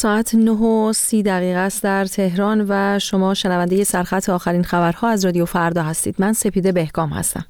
ساعت 9:30 است در تهران و شما شنونده سرخط آخرین خبرها از رادیو فردا هستید. من سپیده بهگام هستم.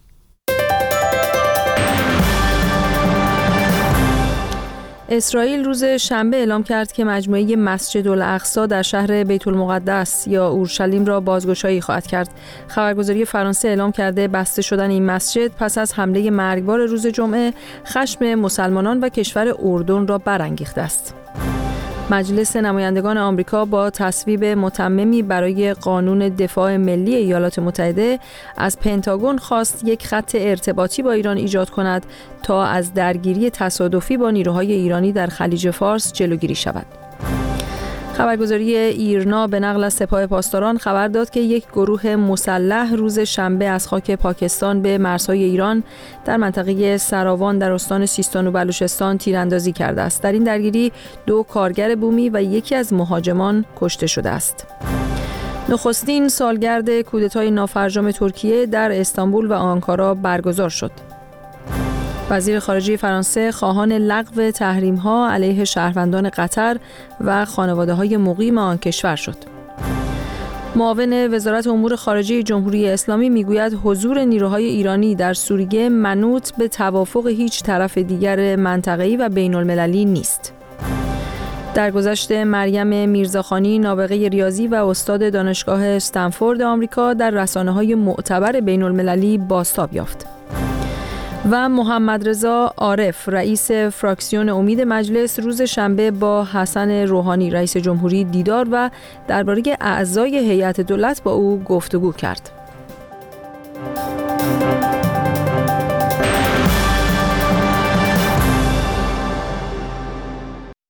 اسرائیل روز شنبه اعلام کرد که مجموعه مسجد الاقصی در شهر بیت المقدس یا اورشلیم را بازگشایی خواهد کرد. خبرگزاری فرانسه اعلام کرده بسته شدن این مسجد پس از حمله مرگبار روز جمعه خشم مسلمانان و کشور اردن را برانگیخته است. مجلس نمایندگان آمریکا با تصویب متممی برای قانون دفاع ملی ایالات متحده از پنتاگون خواست یک خط ارتباطی با ایران ایجاد کند تا از درگیری تصادفی با نیروهای ایرانی در خلیج فارس جلوگیری شود. خبرگزاری ایرنا به نقل از سپاه پاسداران خبر داد که یک گروه مسلح روز شنبه از خاک پاکستان به مرزهای ایران در منطقه سراوان در استان سیستان و بلوچستان تیراندازی کرده است. در این درگیری 2 کارگر بومی و یکی از مهاجمان کشته شده است. نخستین سالگرد کودتای نافرجام ترکیه در استانبول و آنکارا برگزار شد. وزیر خارجه فرانسه خواهان لغو تحریم‌ها علیه شهروندان قطر و خانواده‌های مقیم آن کشور شد. معاون وزارت امور خارجه جمهوری اسلامی میگوید حضور نیروهای ایرانی در سوریه منوط به توافق هیچ طرف دیگر منطقه‌ای و بین‌المللی نیست. درگذشته مریم میرزاخانی نابغه ریاضی و استاد دانشگاه استنفورد آمریکا در رسانه‌های معتبر بین‌المللی بازتاب یافت. و محمد رضا عارف رئیس فراکسیون امید مجلس روز شنبه با حسن روحانی رئیس جمهوری دیدار و درباره اعضای هیئت دولت با او گفتگو کرد.